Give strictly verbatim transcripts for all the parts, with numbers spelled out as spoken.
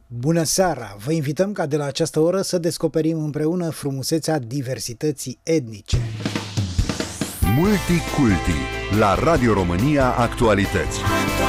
Bună seara! Vă invităm ca de la această oră să descoperim împreună frumusețea diversității etnice. Multiculti la Radio România Actualități.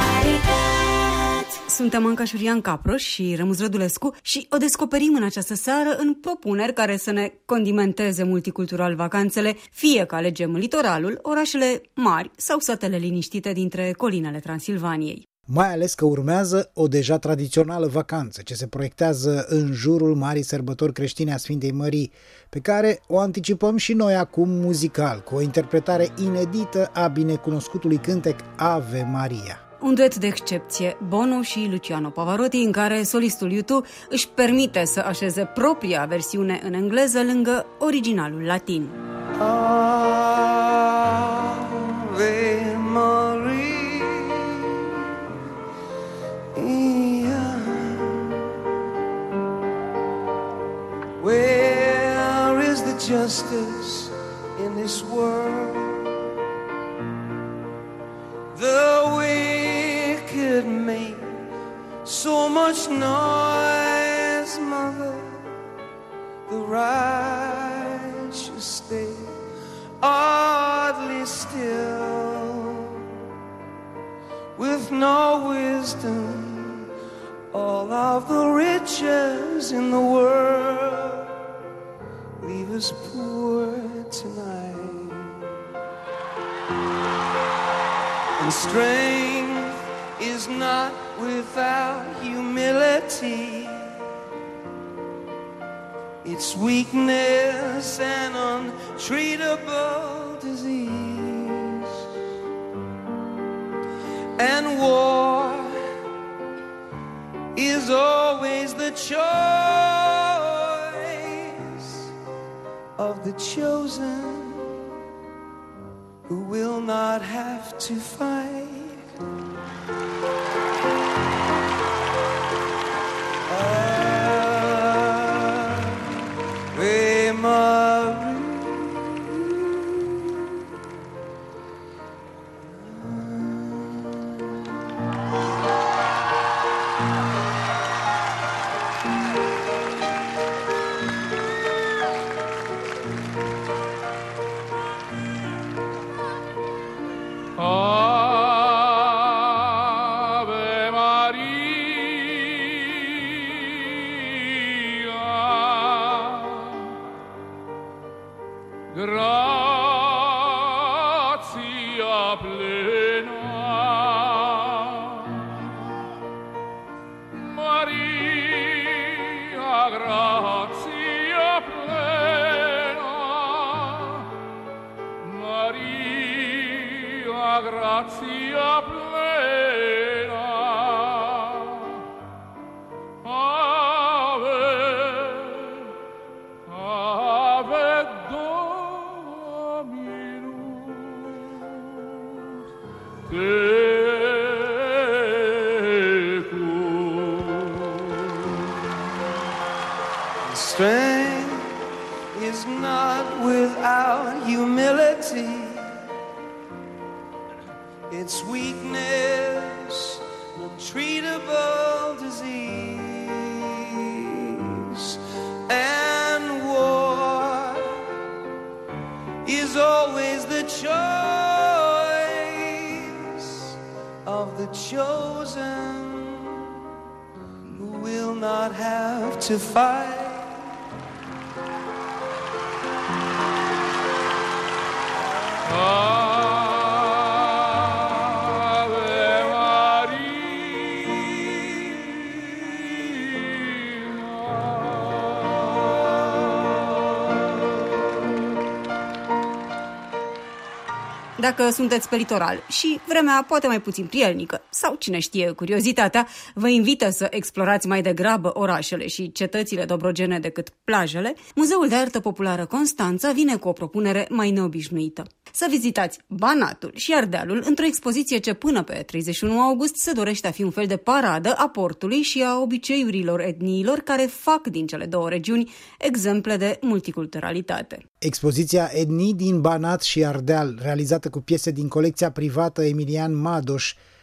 Suntem Anca Șurian Caproș și Rămus Rădulescu și o descoperim în această seară în propuneri care să ne condimenteze multicultural vacanțele, fie că alegem litoralul, orașele mari sau satele liniștite dintre colinele Transilvaniei. Mai ales că urmează o deja tradițională vacanță ce se proiectează în jurul marii sărbători creștine a Sfintei Mării, pe care o anticipăm și noi acum muzical, cu o interpretare inedită a binecunoscutului cântec Ave Maria. Un duet de excepție, Bono și Luciano Pavarotti, în care solistul U doi își permite să așeze propria versiune în engleză lângă originalul latin. Ave Maria, where is the justice in this world? The wicked make so much noise, mother. The righteous stay oddly still, with no wisdom. All of the riches in the world leave us poor tonight. And strength is not without humility. It's weakness and untreatable disease. And war is always the choice of the chosen, who will not have to fight. Ave Maria. Gratia plena, Maria, gratia plena, Maria, gratia plena, Ave, Ave Strength is not without humility. It's weakness, untreatable disease. And war is always the choice of the chosen, who will not have to fight. Dacă sunteți pe litoral și vremea poate mai puțin prielnică sau, cine știe, curiozitatea vă invită să explorați mai degrabă orașele și cetățile dobrogene decât plajele, Muzeul de Artă Populară Constanța vine cu o propunere mai neobișnuită. Să vizitați Banatul și Ardealul într-o expoziție ce până pe treizeci și unu august se dorește a fi un fel de paradă a portului și a obiceiurilor etniilor care fac din cele două regiuni exemple de multiculturalitate. Expoziția Etnii din Banat și Ardeal, realizată cu piese din colecția privată Emilian Madoș,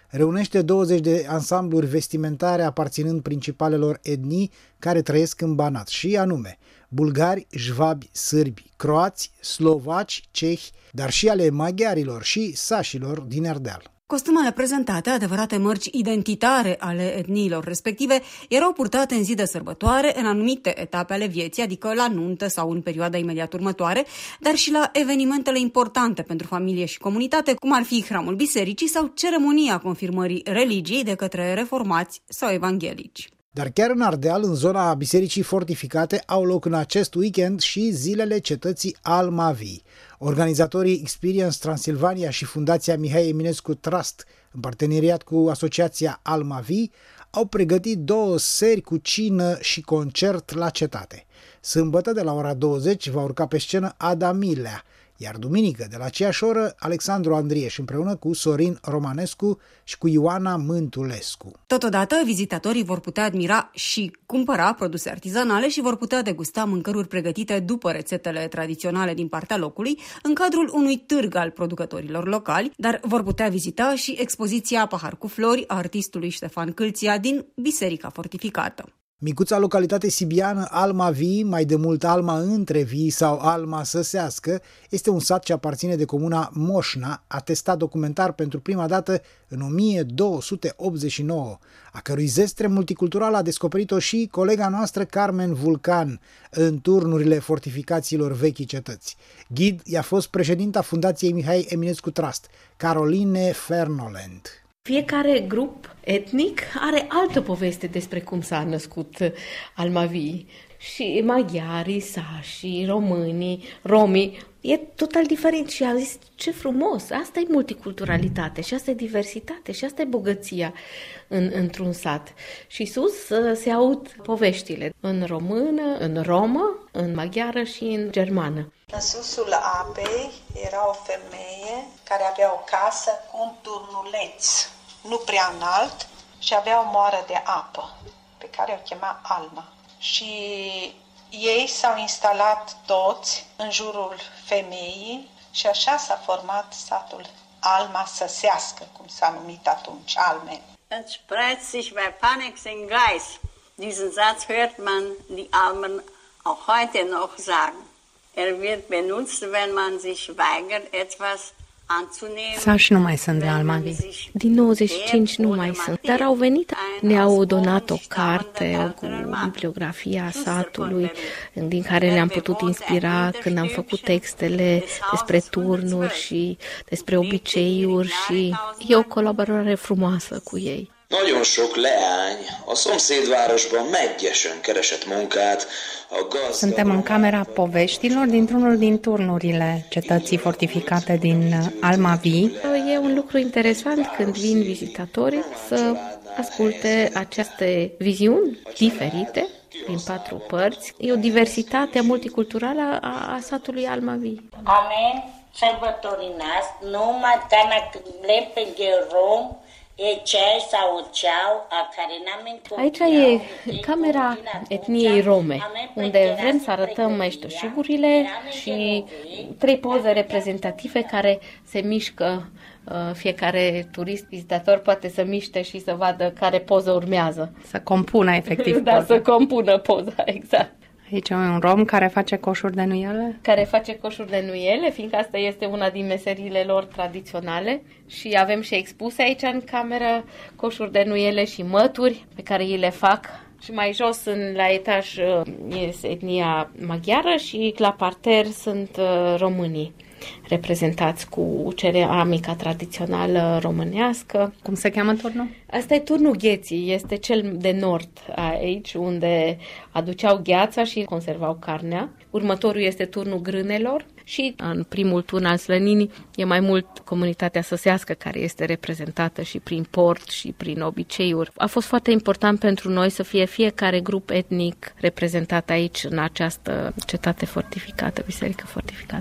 reunește douăzeci de ansambluri vestimentare aparținând principalelor etnii care trăiesc în Banat, și anume bulgari, jvabi, sârbi, croați, slovaci, cehi, dar și ale maghiarilor și sașilor din Ardeal. Costumele prezentate, adevărate mărci identitare ale etniilor respective, erau purtate în zi de sărbătoare, în anumite etape ale vieții, adică la nuntă sau în perioada imediat următoare, dar și la evenimentele importante pentru familie și comunitate, cum ar fi hramul bisericii sau ceremonia confirmării religiei de către reformați sau evanghelici. Dar chiar în Ardeal, în zona bisericii fortificate, au loc în acest weekend și zilele cetății Almavi. Organizatorii Experience Transilvania și Fundația Mihai Eminescu Trust, în parteneriat cu Asociația Almavi, au pregătit două seri cu cină și concert la cetate. Sâmbătă, de la ora douăzeci, va urca pe scenă Ada Milea, iar duminică, de la aceeași oră, Alexandru Andrieș împreună cu Sorin Romanescu și cu Ioana Mântulescu. Totodată, vizitatorii vor putea admira și cumpăra produse artizanale și vor putea degusta mâncăruri pregătite după rețetele tradiționale din partea locului, în cadrul unui târg al producătorilor locali, dar vor putea vizita și expoziția Pahar cu flori a artistului Ștefan Câlția din Biserica Fortificată. Micuța localitate sibiană Alma Vii, mai de mult Alma între Vii sau Alma Săsească, este un sat ce aparține de comuna Moșna, atestat documentar pentru prima dată în o mie două sute optzeci și nouă, a cărui zestre multiculturală a descoperit-o și colega noastră Carmen Vulcan în turnurile fortificațiilor vechii cetăți. Ghid i-a fost președinta Fundației Mihai Eminescu Trust, Caroline Fernolent. Fiecare grup etnic are altă poveste despre cum s-a născut Almavii. Și maghiarii, sașii, românii, romii, e total diferit și am zis ce frumos, asta e multiculturalitate și asta e diversitate și asta e bogăția în, într-un sat. Și sus se aud poveștile în română, în romă, în maghiară și în germană. În susul apei era o femeie care avea o casă cu un turnuleț, nu prea înalt, și avea o moară de apă, pe care o chema Alma. Și ei s-au instalat toți în jurul femeii și așa s-a format satul Alma Săsească, cum s-a numit atunci, Almen. Es spreizt sich bei Panik in Gleis. Diesen Satz hört man die Almen auch heute noch sagen. Er wird benutzt, wenn man sich weigert, etwas anzunehmen. Sași nu mai sunt de Almavi. Din nouăzeci și cinci nu mai sunt, dar au venit, ne-au donat o carte cu bibliografia satului, din care ne-am putut inspira când am făcut textele despre turnuri și despre obiceiuri și e o colaborare frumoasă cu ei. Nagyon sok leány a szomszédvárosban meggyesen keresett munkát, a gazdag... Suntem în camera poveștilor dintr-unul din turnurile cetății fortificate din Almavi. E un lucru interesant când vin vizitatorii să asculte aceste viziuni diferite din patru părți. E o diversitate multiculturală a, a satului Almavi. Amen, sărbătorii noastre, numai ca le pe rom. Aici e camera etniei rome, unde vrem să arătăm meșteșugurile și trei poze reprezentative care se mișcă. Fiecare turist vizitator poate să miște și să vadă care poză urmează. Să compună efectiv da, poza. să compună poza, exact. Aici e un rom care face coșuri de nuiele? Care face coșuri de nuiele, fiindcă asta este una din meseriile lor tradiționale. Și avem și expuse aici în cameră coșuri de nuiele și mături pe care ei le fac. Și mai jos, în, la etaj, este etnia maghiară și la parter sunt românii, reprezentați cu ceramica tradițională românească. Cum se cheamă turnul? Asta e turnul Gheții, este cel de nord aici, unde aduceau gheața și conservau carnea. Următorul este turnul Grânelor și în primul turn al Slăninii e mai mult comunitatea săsească care este reprezentată și prin port și prin obiceiuri. A fost foarte important pentru noi să fie fiecare grup etnic reprezentat aici în această cetate fortificată, biserică fortificată.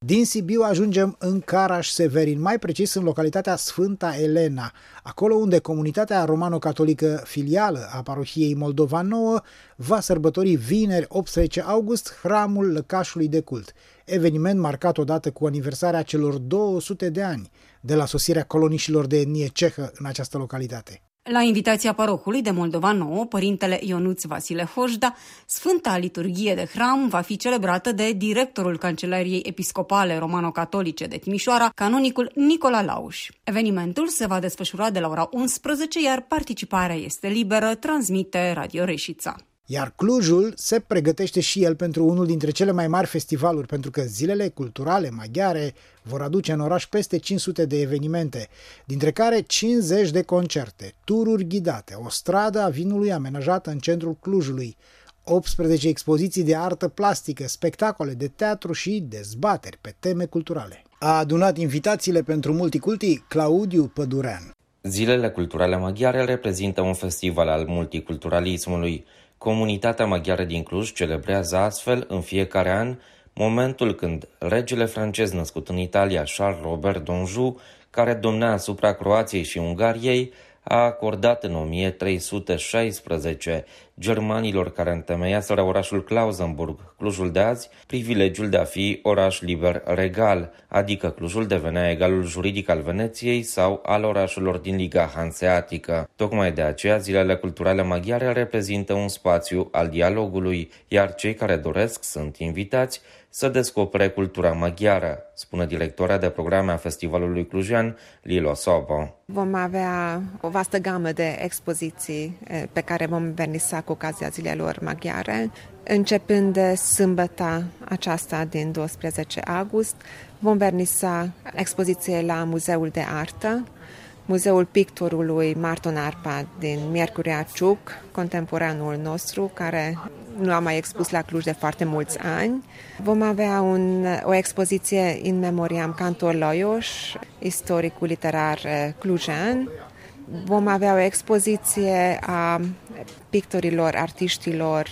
Din Sibiu ajungem în Caraș-Severin, mai precis în localitatea Sfânta Elena, acolo unde comunitatea romano-catolică filială a parohiei Moldova Nouă va sărbători vineri optsprezece august Hramul Lăcașului de Cult, eveniment marcat odată cu aniversarea celor două sute de ani de la sosirea coloniștilor de etnie cehă în această localitate. La invitația parohului de Moldova Nouă, părintele Ionuț Vasile Hoșda, Sfânta Liturghie de Hram va fi celebrată de directorul Cancelariei Episcopale Romano-Catolice de Timișoara, canonicul Nicola Lauș. Evenimentul se va desfășura de la ora unsprezece, iar participarea este liberă, transmite Radio Reșița. Iar Clujul se pregătește și el pentru unul dintre cele mai mari festivaluri, pentru că zilele culturale maghiare vor aduce în oraș peste cinci sute de evenimente, dintre care cincizeci de concerte, tururi ghidate, o stradă a vinului amenajată în centrul Clujului, optsprezece expoziții de artă plastică, spectacole de teatru și dezbateri pe teme culturale. A adunat invitațiile pentru Multiculti Claudiu Pădurean. Zilele culturale maghiare reprezintă un festival al multiculturalismului. Comunitatea maghiară din Cluj celebrează astfel în fiecare an momentul când regele francez născut în Italia, Charles Robert d'Anjou, care domnea asupra Croației și Ungariei, a acordat în o mie trei sute șaisprezece germanilor care întemeiaseră orașul Klausenburg, Clujul de azi, privilegiul de a fi oraș liber regal, adică Clujul devenea egalul juridic al Veneției sau al orașelor din Liga Hanseatică. Tocmai de aceea, zilele culturale maghiare reprezintă un spațiu al dialogului, iar cei care doresc sunt invitați să descopere cultura maghiară, spune directoarea de programe a Festivalului Clujean, Lilo Sobo. Vom avea o vastă gamă de expoziții pe care vom vernisa cu ocazia zilelor maghiare. Începând de sâmbătă aceasta din doisprezece august, vom vernisa expoziție la Muzeul de Artă, Muzeul Pictorului Marton Arpad din Miercurea Ciuc, contemporanul nostru, care nu a mai expus la Cluj de foarte mulți ani. Vom avea un, o expoziție in memoriam Cantor Lajos, istoricul literar clujean. Vom avea o expoziție a pictorilor, artiștilor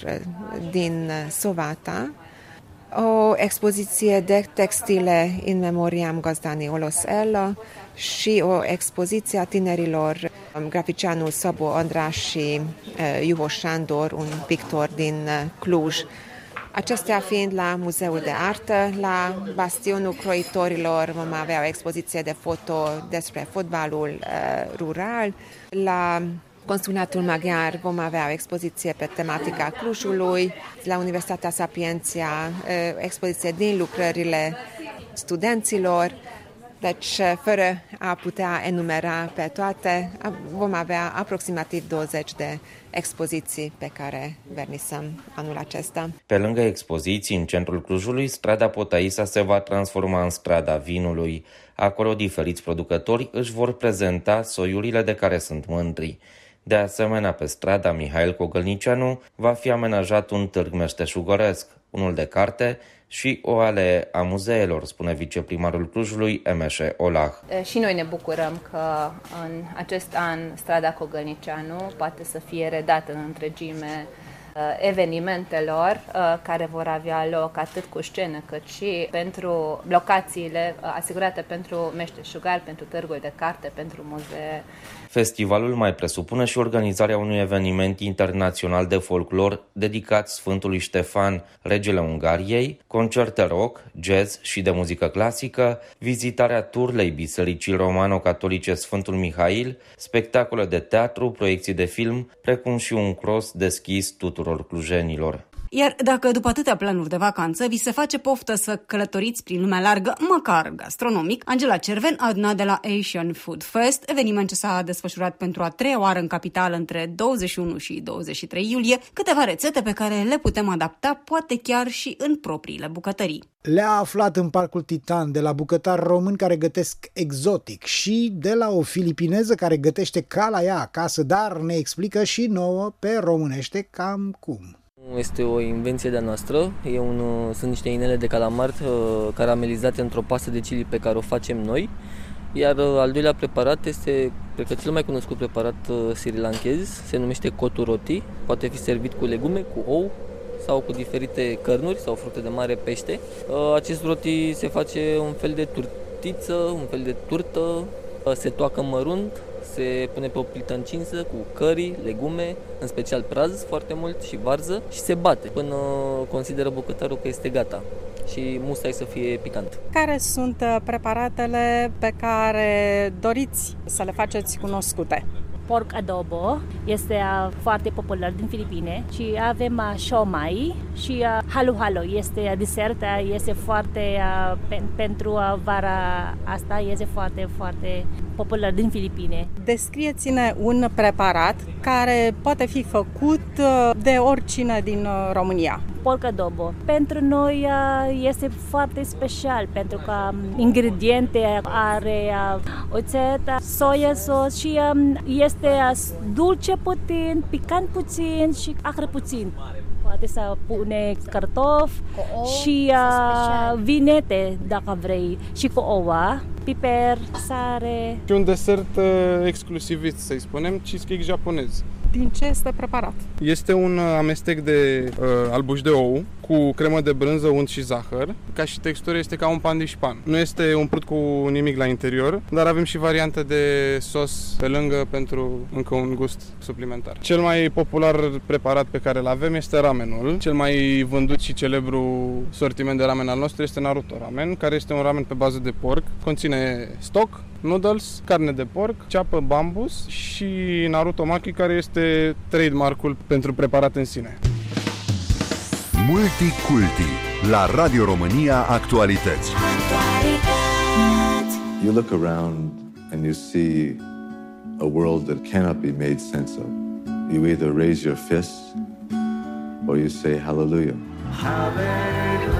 din Sovata, o expoziție de textile in memoriam Gazdani Olosella și o expoziție a tinerilor graficianul Szabó András și Iuvo Sándor, un pictor din Cluj. Acestea fiind la Muzeul de Artă, la Bastionul Croitorilor vom avea o expoziție de foto despre fotbalul uh, rural, la Consulatul Maghiar vom avea o expoziție pe tematica Clujului, la Universitatea Sapientia o expoziție din lucrările studenților. Deci, fără a putea enumera pe toate, vom avea aproximativ douăzeci de expoziții pe care vernisăm anul acesta. Pe lângă expoziții, în centrul Clujului, strada Potaisa se va transforma în strada vinului. Acolo, diferiți producători își vor prezenta soiurile de care sunt mândri. De asemenea, pe strada Mihail Cogălnicianu va fi amenajat un târg meșteșugăresc, unul de carte și o alee a muzeelor, spune viceprimarul Clujului, Emeșe Olah. Și noi ne bucurăm că în acest an strada Cogălnicianu poate să fie redată în întregime evenimentelor care vor avea loc atât cu scenă cât și pentru locațiile asigurate pentru meșteșugari, pentru târgul de carte, pentru muzee. Festivalul mai presupune și organizarea unui eveniment internațional de folclor dedicat Sfântului Ștefan, regele Ungariei, concerte rock, jazz și de muzică clasică, vizitarea turlei Bisericii Romano-Catolice Sfântul Mihail, spectacole de teatru, proiecții de film, precum și un cross deschis tuturor clujenilor. Iar dacă după atâtea planuri de vacanță vi se face poftă să călătoriți prin lumea largă, măcar gastronomic, Angela Cerven a adunat de la Asian Food Fest, eveniment ce s-a desfășurat pentru a treia oară în capitală între douăzeci și unu și douăzeci și trei iulie, câteva rețete pe care le putem adapta poate chiar și în propriile bucătării. Le-a aflat în Parcul Titan de la bucătari români care gătesc exotic și de la o filipineză care gătește ca la ea acasă, dar ne explică și nouă pe românește cam cum. Este o invenție de-a noastră, e un, sunt niște inele de calamar uh, caramelizate într-o pastă de chili pe care o facem noi, iar uh, al doilea preparat este, cred că cel mai cunoscut preparat uh, sri lankez, se numește cotu roti, poate fi servit cu legume, cu ou sau cu diferite cărnuri sau fructe de mare, pește. Acest roti se face un fel de turtiță, un fel de turtă, se toacă mărunt, se pune pe o plită încinsă cu curry, legume, în special praz foarte mult și varză și se bate până consideră bucătarul că este gata și musai să fie picant. Care sunt preparatele pe care doriți să le faceți cunoscute? Pork adobo este foarte popular din Filipine și avem siomai și halo-halo este desert, este foarte pe, pentru vara asta este foarte foarte popular din Filipine. Descrieți-ne un preparat care poate fi făcut de oricine din România. Pork adobo. Pentru noi este foarte special pentru că ingrediente are oțet, soia sauce și este dulce puțin, picant puțin și acre puțin. Poate să pune cartofi și uh, vinete dacă vrei și cu ouă, piper, sare. Și un desert uh, exclusivist, să-i spunem, cheesecake japonez. Din ce este preparat? Este un amestec de uh, albuși de ou cu cremă de brânză, unt și zahăr. Ca și textură este ca un pandișpan. Nu este umplut cu nimic la interior, dar avem și variante de sos pe lângă pentru încă un gust suplimentar. Cel mai popular preparat pe care îl avem este ramenul. Cel mai vândut și celebru sortiment de ramen al nostru este Naruto Ramen, care este un ramen pe bază de porc. Conține stock, noodles, carne de porc, ceapă bambus și Naruto Maki, care este trademark-ul pentru preparat în sine. Multiculti la Radio România Actualități. You look around and you see a world that cannot be made sense of. You either raise your fists or you say hallelujah. Hallelujah.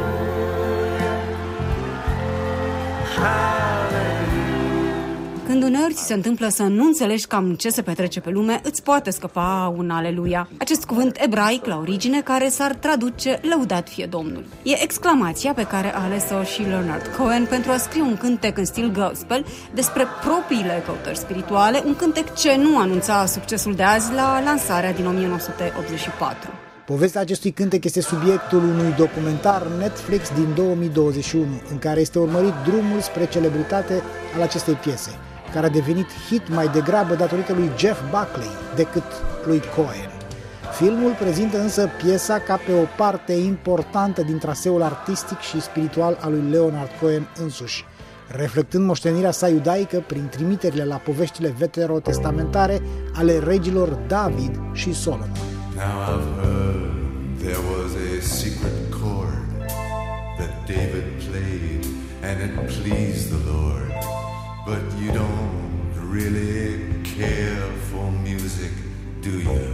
Hallelujah. Când uneori ți se întâmplă să nu înțelegi cam ce se petrece pe lume, îți poate scăpa un aleluia. Acest cuvânt ebraic la origine care s-ar traduce lăudat fie Domnul. E exclamația pe care a ales-o și Leonard Cohen pentru a scrie un cântec în stil gospel despre propriile căutări spirituale, un cântec ce nu anunța succesul de azi la lansarea din o mie nouă sute optzeci și patru. Povestea acestui cântec este subiectul unui documentar Netflix din două mii douăzeci și unu, în care este urmărit drumul spre celebritate al acestei piese, care a devenit hit mai degrabă datorită lui Jeff Buckley decât lui Cohen. Filmul prezintă însă piesa ca pe o parte importantă din traseul artistic și spiritual al lui Leonard Cohen însuși, reflectând moștenirea sa iudaică prin trimiterile la poveștile veterotestamentare ale regilor David și Solomon. Now I've heard there was a secret chord that David played and it pleased the Lord. But you don't really care for music, do you?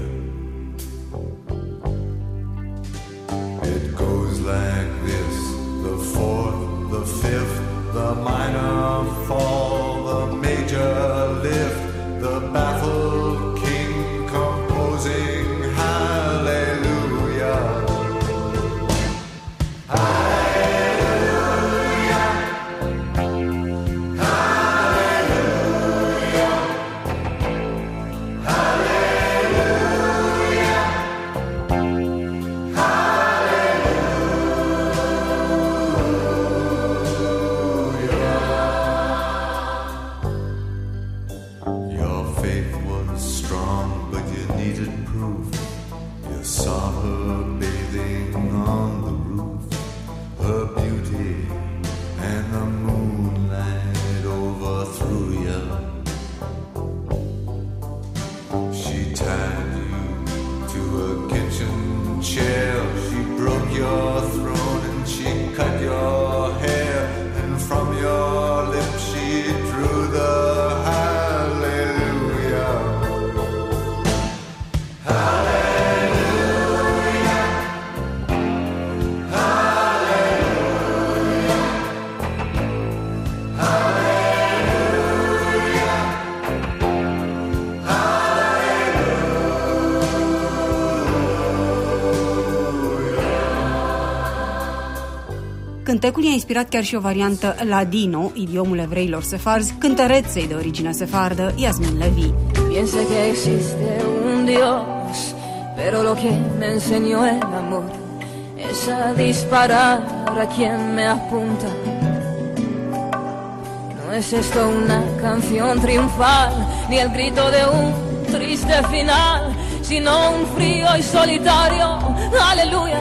It goes like this: the fourth, the fifth, the minor fall, the major lift, the baffled king composing hallelujah. Cântecul i-a inspirat chiar și o variantă ladino, idiomul evreilor sefarzi, cântăreței de origine sefardă, Yasmin Levi. Piensa que existe un Dios, pero lo que me enseñó el amor es a disparar a quien me apunta. No es esto una canción triunfal, ni el grito de un triste final, sino un frío y solitario aleluya.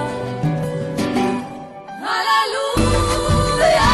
Aleluya.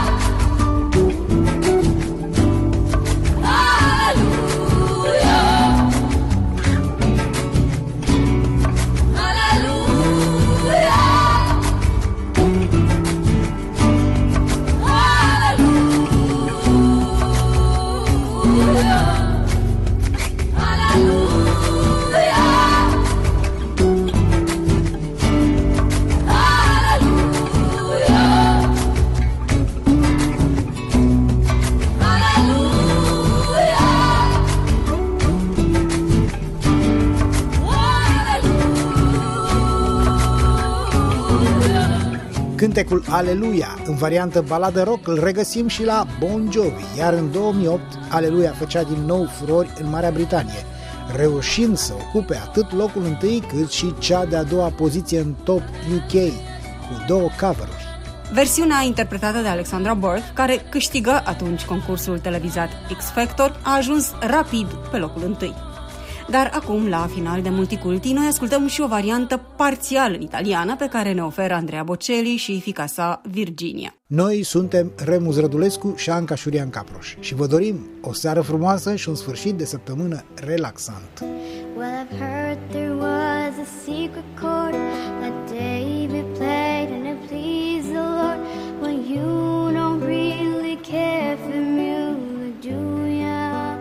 Cântecul Aleluia, în variantă baladă rock, îl regăsim și la Bon Jovi, iar în două mii opt Aleluia făcea din nou furori în Marea Britanie, reușind să ocupe atât locul întâi cât și cea de-a doua poziție în top U K, cu două cover-uri. Versiunea interpretată de Alexandra Burke, care câștigă atunci concursul televizat X Factor, a ajuns rapid pe locul întâi. Dar acum, la final de Multiculti, noi ascultăm și o variantă parțial în italiană pe care ne oferă Andrea Bocelli și fiica sa Virginia. Noi suntem Remus Rădulescu și Anca Șurian Caproș și vă dorim o seară frumoasă și un sfârșit de săptămână relaxant. Well, I've heard there was a secret chord that David played and it pleased the Lord. Well, you don't really care for music, do ya?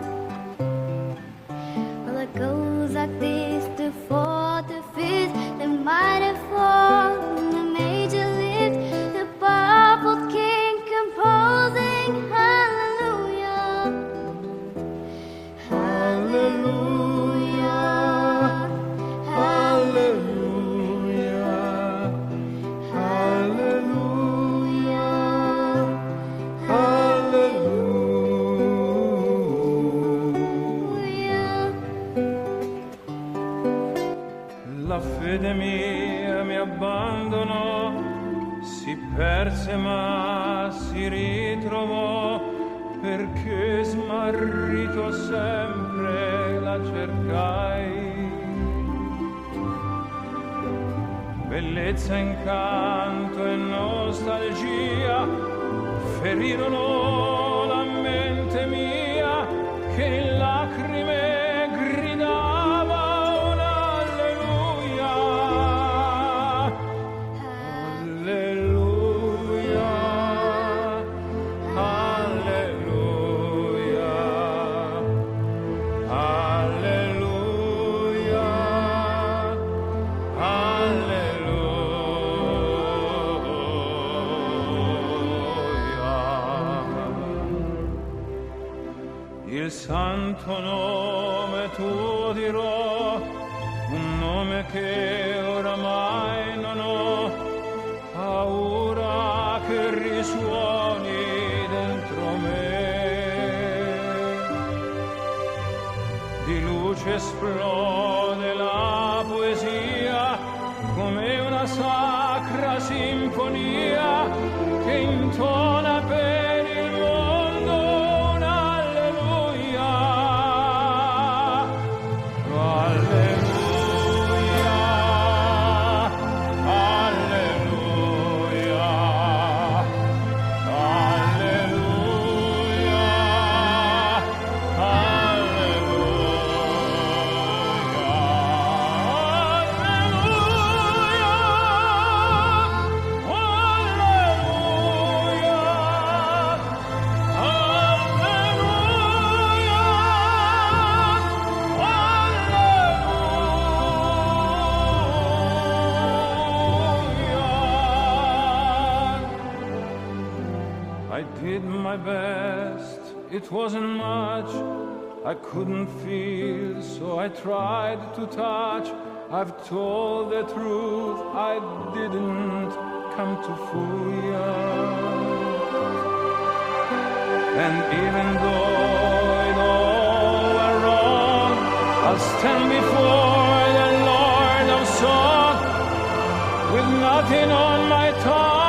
Well, it goes like this, the fourth, the fifth, the minor fourth, the major lift, the baffled king composing hallelujah, hallelujah, hallelujah, hallelujah, hallelujah. La fede mia mi abbandonò, si perse ma si ritrovò, perché smarrito sempre la cercai. Bellezza, incanto e nostalgia ferirono la mente mia, che in lacrime gridava un alleluia. Alleluia, alleluia, alleluia, alleluia. Il santo nome tuo dirò, un nome che oramai non ho paura che risuoni dentro me. Di luce esplode la poesia come una sacra sinfonia che intona per il mondo un alleluia. Alleluia, alleluia, alleluia, I did my best, it wasn't much, I couldn't feel, so I tried to touch. I've told the truth, I didn't come to fool ya. And even though it all went wrong, I'll stand before the Lord of Song with nothing on my tongue.